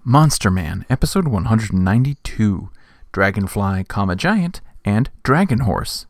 Monster Man, Episode 192, Dragonfly, Giant, and Dragon Horse.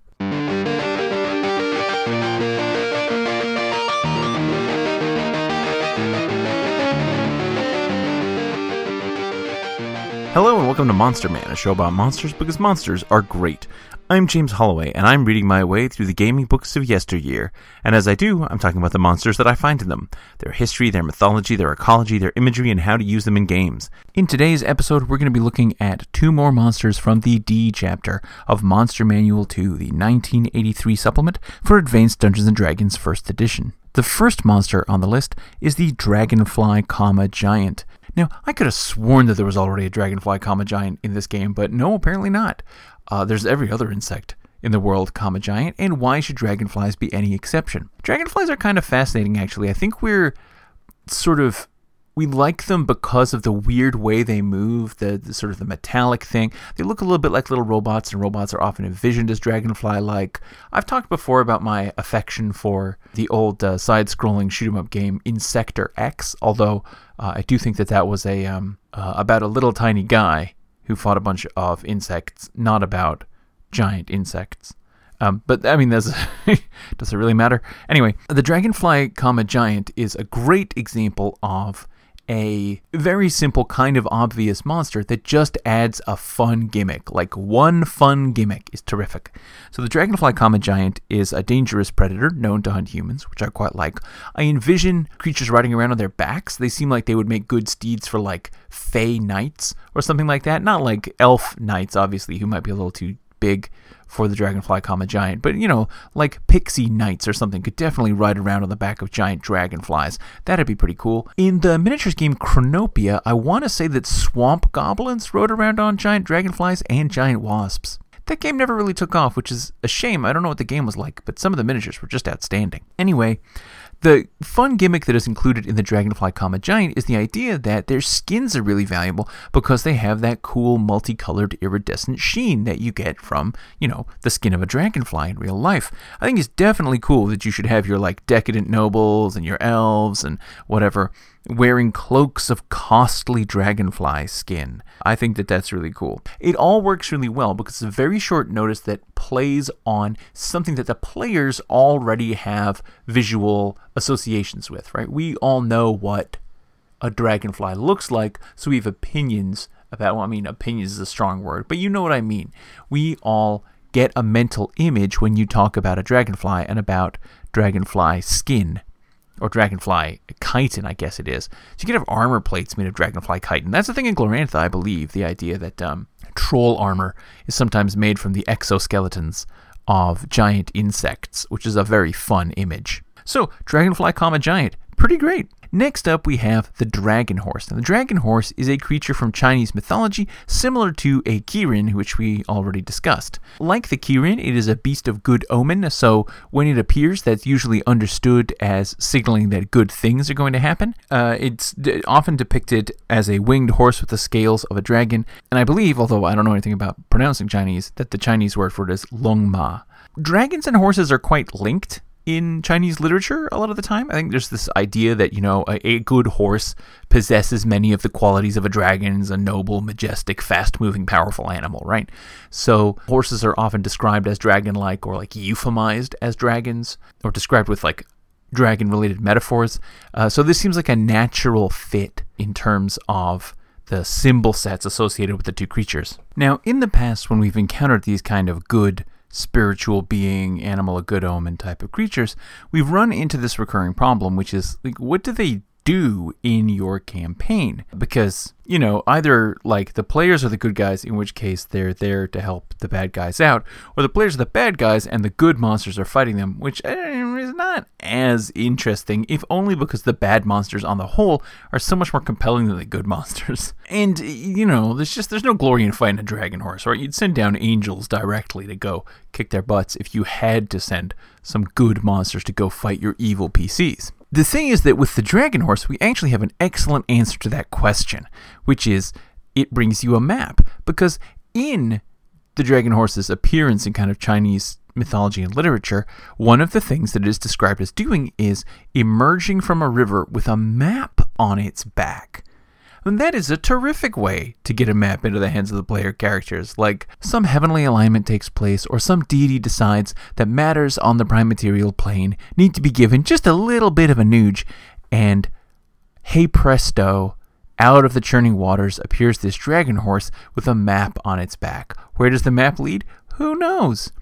Hello and welcome to Monster Man, a show about monsters because monsters are great. I'm James Holloway, and I'm reading my way through the gaming books of yesteryear. And as I do, I'm talking about the monsters that I find in them, their history, their mythology, their ecology, their imagery, and how to use them in games. In today's episode, we're going to be looking at two more monsters from the D chapter of Monster Manual 2, the 1983 supplement for Advanced Dungeons & Dragons 1st edition. The first monster on the list is the Dragonfly, Giant. Now, I could have sworn that there was already a Dragonfly, Giant in this game, but no, apparently not. There's every other insect in the world, Giant, and why should dragonflies be any exception? Dragonflies are kind of fascinating, actually. I think we like them because of the weird way they move, the sort of the metallic thing. They look a little bit like little robots, and robots are often envisioned as dragonfly-like. I've talked before about my affection for the old side-scrolling shoot-'em-up game Insector X, although I do think that was about a little tiny guy who fought a bunch of insects, not about giant insects. But, I mean, does it really matter? Anyway, the Dragonfly, Giant is a great example of a very simple, kind of obvious monster that just adds a fun gimmick. Like, one fun gimmick is terrific. So the Dragonfly, Giant is a dangerous predator known to hunt humans, which I quite like. I envision creatures riding around on their backs. They seem like they would make good steeds for, like, Fey knights or something like that. Not like elf knights, obviously, who might be a little too big for the Dragonfly, Giant, but, like pixie knights or something could definitely ride around on the back of giant dragonflies. That'd be pretty cool. In the miniatures game Chronopia, I want to say that swamp goblins rode around on giant dragonflies and giant wasps. That game never really took off, which is a shame. I don't know what the game was like, but some of the miniatures were just outstanding. Anyway, the fun gimmick that is included in the Dragonfly, Giant is the idea that their skins are really valuable because they have that cool multicolored iridescent sheen that you get from, the skin of a dragonfly in real life. I think it's definitely cool that you should have your, decadent nobles and your elves and whatever wearing cloaks of costly dragonfly skin. I think that that's really cool. It all works really well because it's a very short notice that plays on something that the players already have visual associations with, right? We all know what a dragonfly looks like, so we have opinions about, opinions is a strong word, but you know what I mean. We all get a mental image when you talk about a dragonfly and about dragonfly skin. Or dragonfly chitin, I guess it is. So you can have armor plates made of dragonfly chitin. That's the thing in Glorantha, I believe. The idea that troll armor is sometimes made from the exoskeletons of giant insects, which is a very fun image. So, Dragonfly, Giant, pretty great. Next up, we have the Dragon Horse. Now, the Dragon Horse is a creature from Chinese mythology similar to a Kirin, which we already discussed. Like the Kirin, it is a beast of good omen, so when it appears, that's usually understood as signaling that good things are going to happen. It's often depicted as a winged horse with the scales of a dragon, and I believe, although I don't know anything about pronouncing Chinese, that the Chinese word for it is Long Ma. Dragons and horses are quite linked in Chinese literature a lot of the time. I think there's this idea that, a good horse possesses many of the qualities of a dragon, is a noble, majestic, fast-moving, powerful animal, right? So horses are often described as dragon-like or euphemized as dragons or described with dragon-related metaphors. So this seems like a natural fit in terms of the symbol sets associated with the two creatures. Now, in the past, when we've encountered these kind of good spiritual being, animal, a good omen type of creatures, we've run into this recurring problem, which is, what do they do in your campaign? Because, either, the players are the good guys, in which case they're there to help the bad guys out, or the players are the bad guys and the good monsters are fighting them, which is not as interesting, if only because the bad monsters on the whole are so much more compelling than the good monsters. And, there's no glory in fighting a dragon horse, right? You'd send down angels directly to go kick their butts if you had to send some good monsters to go fight your evil PCs. The thing is that with the Dragon Horse, we actually have an excellent answer to that question, which is it brings you a map. Because in the Dragon Horse's appearance in kind of Chinese mythology and literature, one of the things that it is described as doing is emerging from a river with a map on its back. And that is a terrific way to get a map into the hands of the player characters. Like, some heavenly alignment takes place, or some deity decides that matters on the prime material plane need to be given just a little bit of a nudge, and hey presto, out of the churning waters appears this dragon horse with a map on its back. Where does the map lead? Who knows?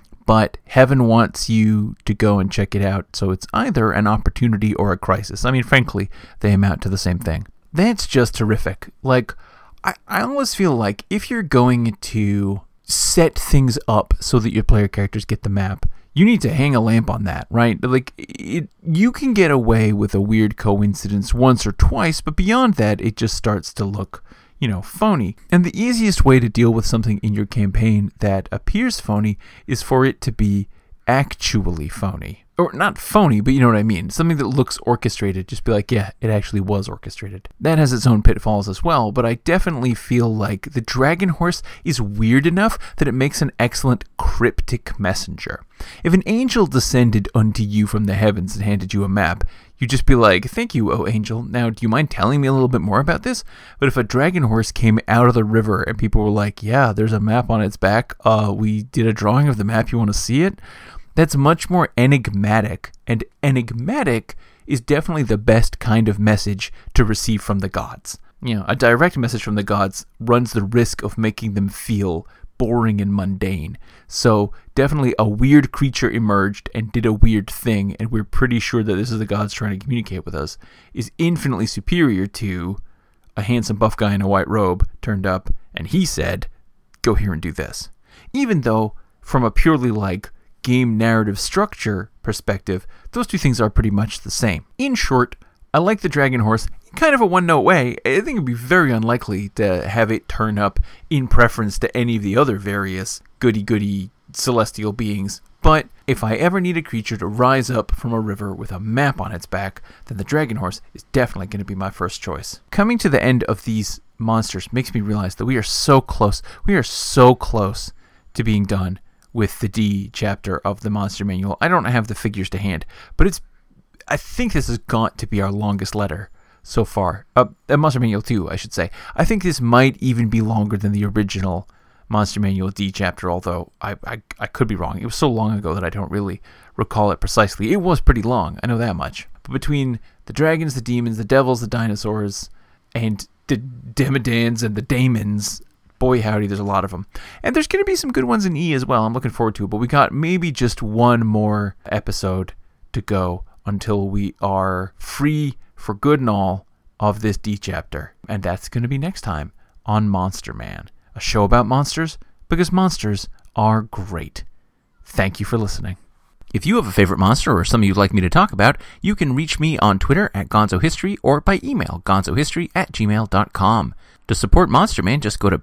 But heaven wants you to go and check it out, so it's either an opportunity or a crisis. I mean, frankly, they amount to the same thing. That's just terrific. Like, I always feel like if you're going to set things up so that your player characters get the map, you need to hang a lamp on that, right? Like, you can get away with a weird coincidence once or twice, but beyond that, it just starts to look, phony. And the easiest way to deal with something in your campaign that appears phony is for it to be actually phony. Or not phony, but you know what I mean. Something that looks orchestrated, just be like, yeah, it actually was orchestrated. That has its own pitfalls as well, but I definitely feel like the dragon horse is weird enough that it makes an excellent cryptic messenger. If an angel descended unto you from the heavens and handed you a map, you'd just be like, thank you, O angel. Now, do you mind telling me a little bit more about this? But if a dragon horse came out of the river and people were like, yeah, there's a map on its back, we did a drawing of the map, you want to see it? That's much more enigmatic, and enigmatic is definitely the best kind of message to receive from the gods. A direct message from the gods runs the risk of making them feel boring and mundane. So definitely a weird creature emerged and did a weird thing, and we're pretty sure that this is the gods trying to communicate with us, is infinitely superior to a handsome buff guy in a white robe turned up, and he said, go here and do this. Even though, from a purely game narrative structure perspective, those two things are pretty much the same. In short, I like the dragon horse in kind of a one-note way. I think it'd be very unlikely to have it turn up in preference to any of the other various goody-goody celestial beings. But if I ever need a creature to rise up from a river with a map on its back, then the dragon horse is definitely going to be my first choice. Coming to the end of these monsters makes me realize that we are so close. We are so close to being done with the D chapter of the Monster Manual. I don't have the figures to hand, but I think this has got to be our longest letter so far. Monster Manual 2, I should say. I think this might even be longer than the original Monster Manual D chapter, although I could be wrong. It was so long ago that I don't really recall it precisely. It was pretty long, I know that much. But between the dragons, the demons, the devils, the dinosaurs, and the demodans and the daemons, boy howdy, there's a lot of them. And there's going to be some good ones in E as well. I'm looking forward to it. But we got maybe just one more episode to go until we are free for good and all of this D chapter. And that's going to be next time on Monster Man, a show about monsters because monsters are great. Thank you for listening. If you have a favorite monster or something you'd like me to talk about, you can reach me on Twitter at GonzoHistory or by email, gonzohistory@gmail.com. To support Monster Man, just go to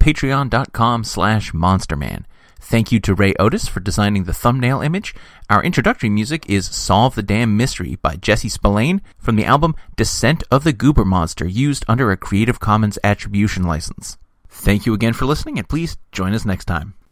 patreon.com/monsterman. Thank you to Ray Otis for designing the thumbnail image. Our introductory music is Solve the Damn Mystery by Jesse Spillane from the album Descent of the Goober Monster, used under a Creative Commons Attribution license. Thank you again for listening, and please join us next time.